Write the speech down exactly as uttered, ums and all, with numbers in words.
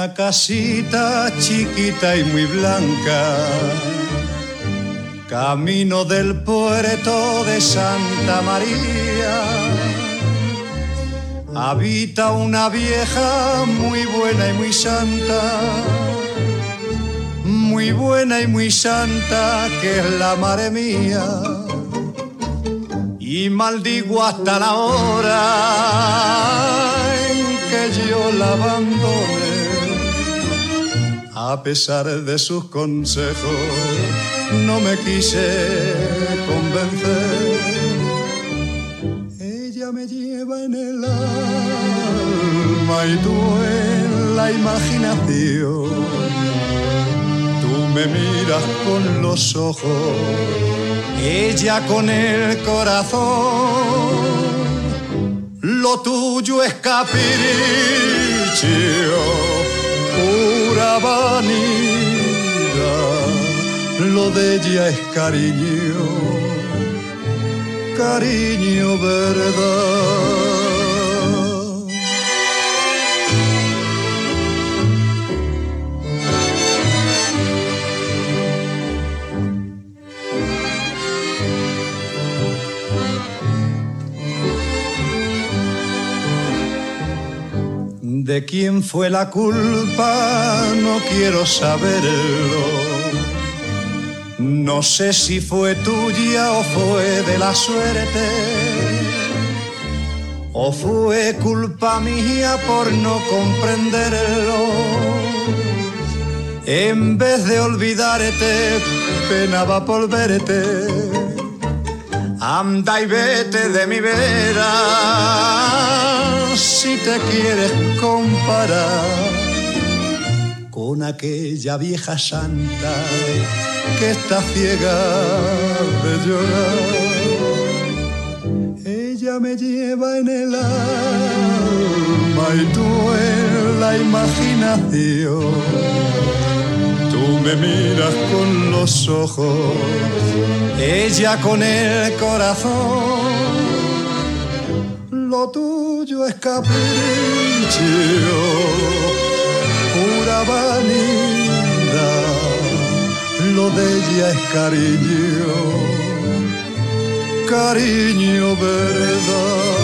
una casita chiquita y muy blanca, camino del puerto de Santa María. Habita una vieja muy buena y muy santa, muy buena y muy santa, que es la madre mía. Y maldigo hasta la hora en que yo la abandone, a pesar de sus consejos no me quise convencer. Ella me lleva en el alma y tú en la imaginación. Tú me miras con los ojos, ella con el corazón. Lo tuyo es capricho, pura vanidad. Lo de ella es cariño, cariño verdad. De quién fue la culpa no quiero saberlo. No sé si fue tuya o fue de la suerte, o fue culpa mía por no comprenderlo. En vez de olvidarte, penaba por verte. Anda y vete de mi vera si te quieres comparar con aquella vieja santa que está ciega de llorar. Ella me lleva en el alma y tú en la imaginación. Tú me miras con los ojos, ella con el corazón. Lo tuyo es capricho, pura vanidad. Lo de ella es cariño, cariño verdad.